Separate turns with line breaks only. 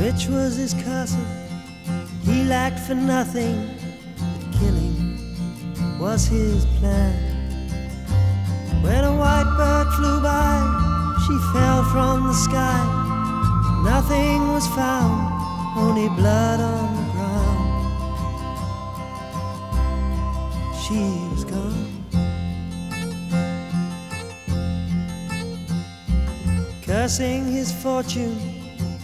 Rich was his castle, he lacked for nothing, but killing was his plan. When a white bird flew by, she fell from the sky. Nothing was found, only blood on the ground. She was gone. Cursing his fortune,